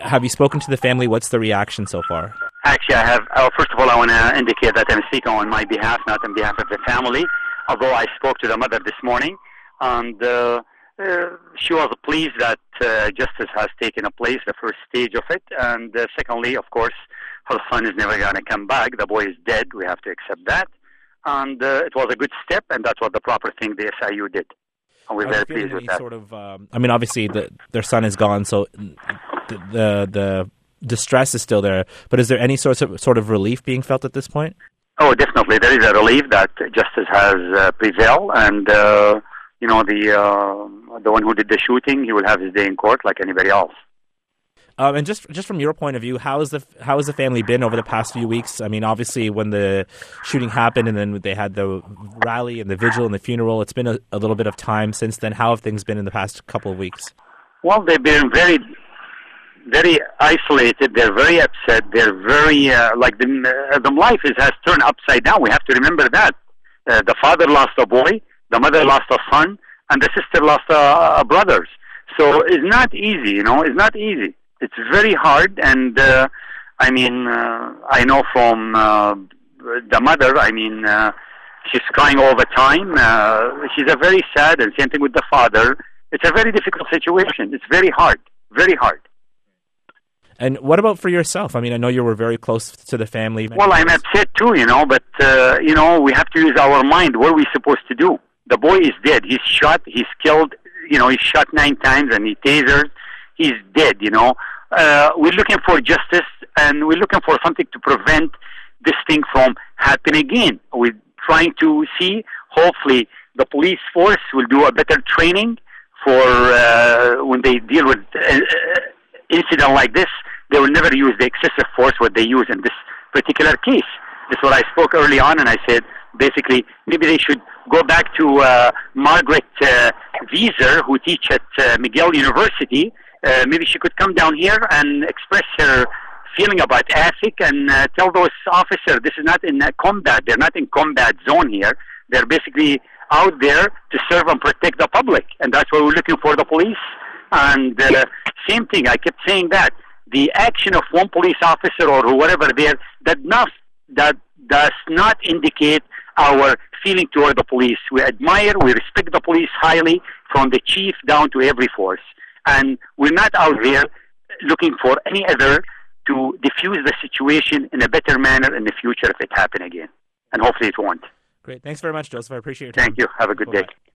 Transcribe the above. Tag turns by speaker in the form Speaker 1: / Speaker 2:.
Speaker 1: Have you spoken to the family? What's the reaction so far?
Speaker 2: Actually, I have. First of all, I want to indicate that I'm speaking on my behalf, not on behalf of the family. Although I spoke to the mother this morning, and she was pleased that justice has taken place, the first stage of it. And secondly, of course, her son is never going to come back. The boy is dead. We have to accept that. And it was a good step, and that's what the proper thing the SIU did. And we're very pleased with that.
Speaker 1: Sort of, obviously, their son is gone, so the distress is still there. But is there any sort of relief being felt at this point?
Speaker 2: Oh, definitely. There is a relief that justice has prevailed, and the one who did the shooting, he will have his day in court like anybody else.
Speaker 1: And just from your point of view, how has the family been over the past few weeks? I mean, obviously, when the shooting happened, and then they had the rally and the vigil and the funeral, it's been a little bit of time since then. How have things been in the past couple of weeks?
Speaker 2: Well, they've been very, very isolated. They're very upset. They're very the life has turned upside down. We have to remember that the father lost a boy, the mother lost a son, and the sister lost a brother. So it's not easy. It's not easy. It's very hard, and I know from the mother, she's crying all the time. She's a very sad, and same thing with the father. It's a very difficult situation. It's very hard, very hard.
Speaker 1: And what about for yourself? I mean, I know you were very close to the family.
Speaker 2: Well, I'm upset too, but, we have to use our mind. What are we supposed to do? The boy is dead. He's shot. He's killed. He's shot 9 times, and he tasered. He's dead, We're looking for justice, and we're looking for something to prevent this thing from happening again. We're trying to see, hopefully, the police force will do a better training for when they deal with incident like this. They will never use the excessive force what they use in this particular case. That's what I spoke early on, and I said, basically, maybe they should go back to Margaret Wieser, who teach at McGill University. Maybe she could come down here and express her feeling about ethic and tell those officers this is not in combat. They're not in combat zone here. They're basically out there to serve and protect the public, and that's what we're looking for the police. And same thing, I kept saying that. The action of one police officer or whatever there, that does not indicate our feeling toward the police. We admire, we respect the police highly, from the chief down to every force. And we're not out there looking for any other to diffuse the situation in a better manner in the future if it happens again. And hopefully it won't.
Speaker 1: Great. Thanks very much, Joseph. I appreciate your time.
Speaker 2: Thank you. Have a good day.